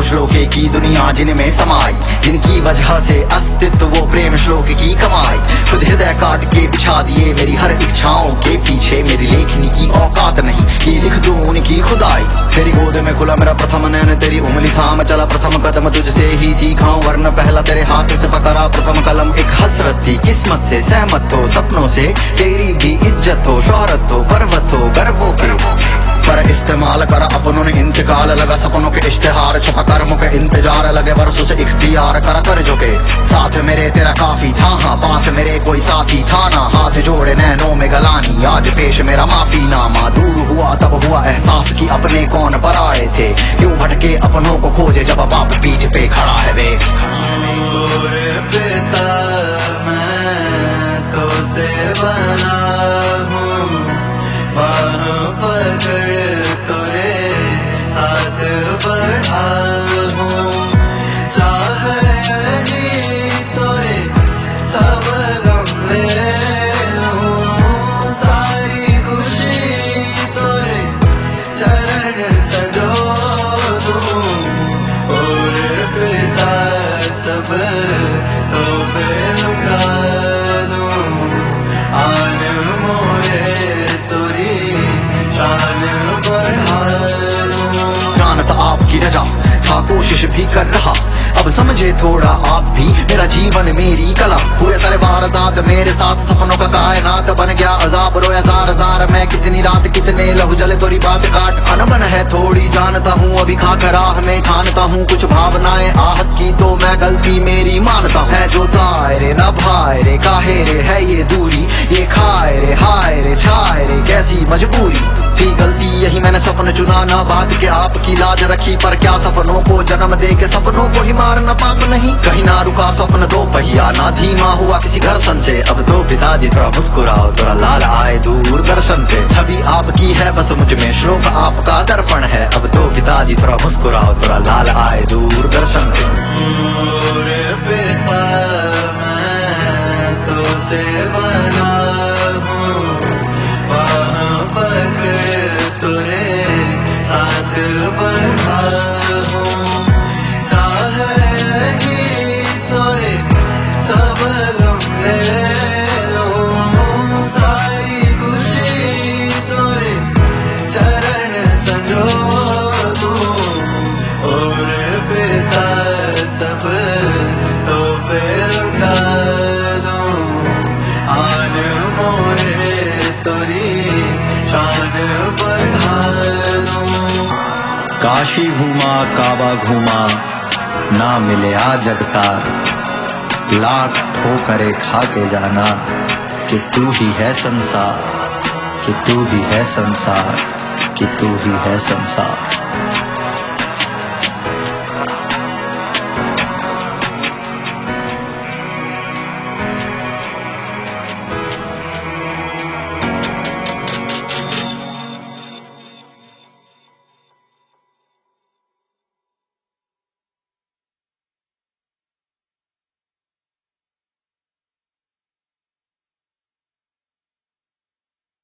श्लोके की दुनिया जिनमें समाई, जिनकी वजह से अस्तित्व वो प्रेम श्लोक की कमाई। खुद हृदय काट के बिछा दिए मेरी हर इच्छाओं के पीछे, मेरी लेखनी की औकात नहीं कि लिख दूं उनकी खुदाई। तेरी गोद में खुला मेरा प्रथम नयन, तेरी उंगली थाम चला प्रथम कदम, तुझसे ही सीखा वरना पहला तेरे हाथ से पकड़ा प्रथम कलम। एक हसरत थी किस्मत से, सहमत हो सपनों से, तेरी भी इज्जत हो, शौहरत हो, पर्वत हो, गर्वों के पर इस्तेमाल कर अपनों ने इंतकाल लगा। सपनों के इश्तेहार छपा कर्मों के इंतजार लगे, बरसों से इख्तियार कर झुके। साथ मेरे तेरा काफी था, हाँ पास मेरे कोई साथी था ना। हाथ जोड़े नैनों में गलानी, आज पेश मेरा माफी नामा। दूर हुआ तब हुआ एहसास कि अपने कौन पर आए थे, क्यों भटके अपनों को खोजे जब बाप पीठ पे खड़ा है वे। पिता मैं तो से बना हूँ, बाह पकड़ तोरे साथ बढ़ा हूँ। चाहे तोरे सब गम ले लूं, सारी खुशी तोरे चरण सजो दूं। और पिता सब तो पे लुटा दूं, आन मोरे तोरी शान बढ़ा दूं। जानता आपकी रजा था, कोशिश भी कर रहा, अब समझे थोड़ा आप भी मेरा जीवन मेरी कला। हुए सारे वारदात मेरे साथ, सपनों का कायनात बन गया अजाब। रोया जार जार मैं कितनी रात, कितने लहू जले तोरी बात काट। अनबन है थोड़ी जानता हूँ, अभी खाकर राह में ठानता हूँ। कुछ भावनाएं आहत की तो मैं गलती मेरी मानता हूँ। है जो दाए रे ना भाए रे, काहे रे है ये दूरी, ये खाए रे हाय रे छाए रे कैसी मजबूरी थी। गलती यही मैंने सपन चुना ना, बात के आपकी लाज रखी। पर क्या सपनों को जन्म दे के सपनों को ही मारना पाप नहीं। कहीं ना रुका स्वप्न दो पहिया, ना धीमा हुआ किसी घर्षण से। अब तो पिताजी थोड़ा मुस्कुराओ, थोड़ा लाल आए दूरदर्शन पे। छवि आपकी है बस मुझ में, श्लोक आपका दर्पण है। अब तो पिताजी थोड़ा मुस्कुराओ, थोड़ा लाल आए दूरदर्शन पे। पिता मैं तो से बना हूँ, बाह पकड़ तोरे साथ बढ़ा हूँ। चाहे तोरे सब गम ले लूं, सारी खुशी तोरे चरण संजो दूं। और पिता सब तो पे लुटा दूं, आन मोरे तोरी शान बढ़ा दूं। काशी घूमा काबा घूमा ना मिले आ जगतार, लाख ठोकरे खा के जाना कि तू ही है संसार, कि तू ही है संसार, कि तू ही है संसार।